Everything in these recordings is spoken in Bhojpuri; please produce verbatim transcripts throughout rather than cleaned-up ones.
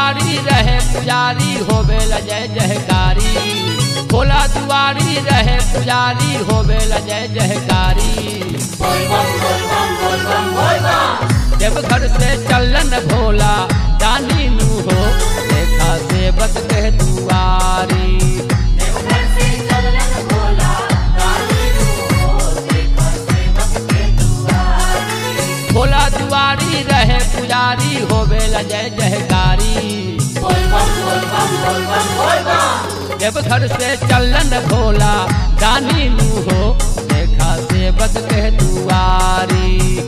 दुआरी रहे पुजारी होवे ला जय जयकारी। भोला दुआरी रहे पुजारी होवे ला जय जयकारी। जब घर से चलन भोला दानी नू हो देखा सेवक के दुआरी। भोला दुआरी रहे पुजारी होवे ला जय जयकारी। जब घर से चलन भोला दानी नू हो देखा सेवक के दुआरी।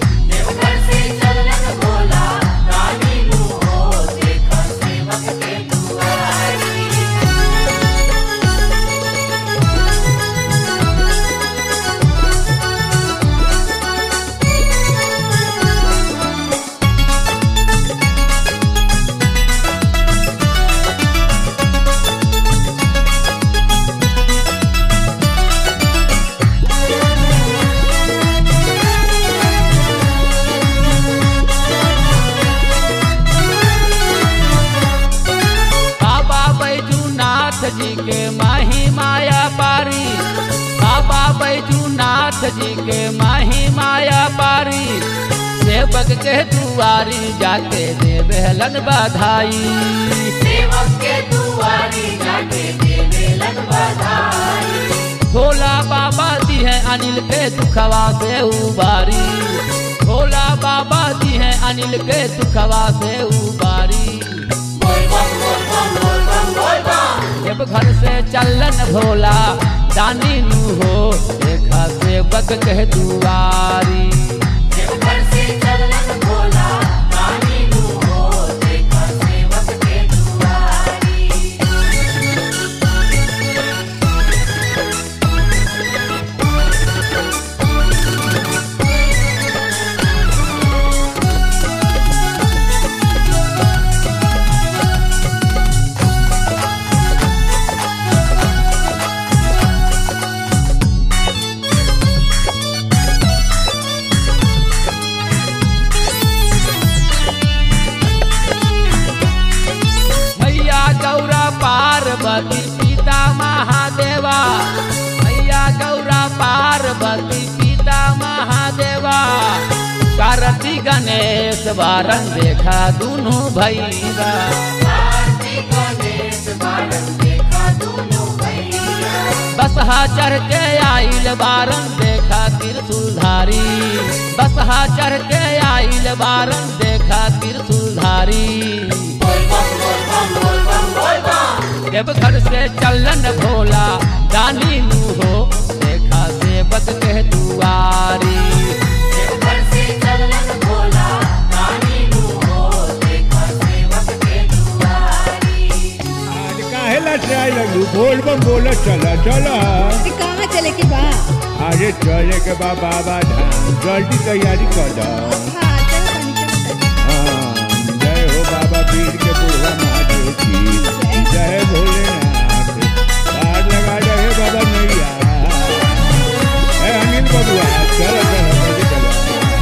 जी के माही माया पारी, बाबा बैजूनाथ जी के माही माया पारी। सेवक के दुआरी जाके देवेलन बधाई। सेवक के दुआरी जाके देवेलन बधाई। भोला बाबा दी है अनिल के दुखवा से उबारी। भोला बाबा दी है अनिल के दुखवा से उबारी। जब घर से चलन भोला दानी नू हो देखा सेवक के दुआरी। जब घर से चलन भोला दानी नू हो देखा सेवक के दुआरी। पार्वती पिता महादेवा, मैया गौरा पार्वती पिता महादेवा। कार्तिक गणेश बारन देखा दुनू भैया। बसहा चढ़ के आइल बारन देखा त्रिशूलधारी। बसहा चढ़ के आइल बारन देखा त्रिशूलधारी। जब घर से चलन भोला दानी नू हो देखा सेवक के दुआरी। जब घर से चलन भोला दानी नू हो देखा सेवक के दुआरी। आज काहे लटराई लगू बोल बम बोल चला चला। कहाँ चले के बा? अरे चले के बा बाबा धाम जल्दी तैयारी कर दो। हाँ चल चल चल। जय हो बाबा पीर के बुढ़वा महादेव की जय भोलेनाथ। पार लगा रहे बाबा नैया। ए अनिल बबुआ चलो चलो चलो।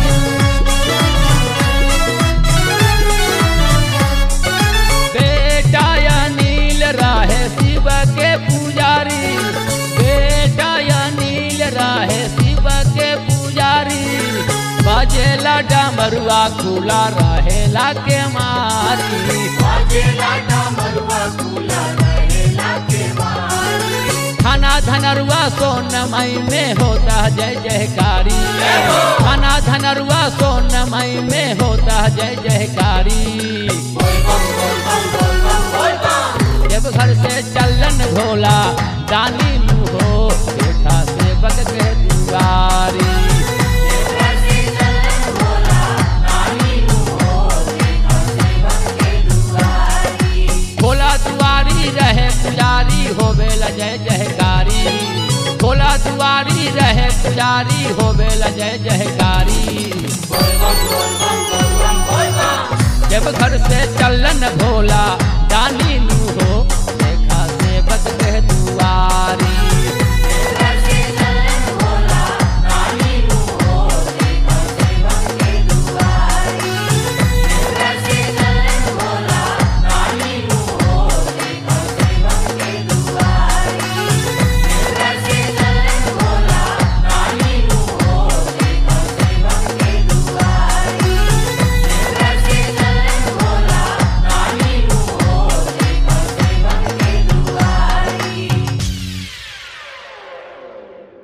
बेटा अनिल रहे शिव के पुजारी। बेटा अनिल रहे शिव के पुजारी। बजेला डमरुआ खुला रहेला के मारी। बजेला डमरुआ खुला रहेला के मारी। खाना धनरुआ सोनमई में होता जय जयकारी। खाना धनरुआ सोनमई में होता जय जयकारी। जब घर से चलन भोला दानी नू हो देखा सेवक के दुआरी। भोला दुआरी रहे पुजारी होवे ला जय जयकारी। भोला दुआरी रहे पुजारी होवे ला जय जयकारी। जब घर से चलन भोला दानी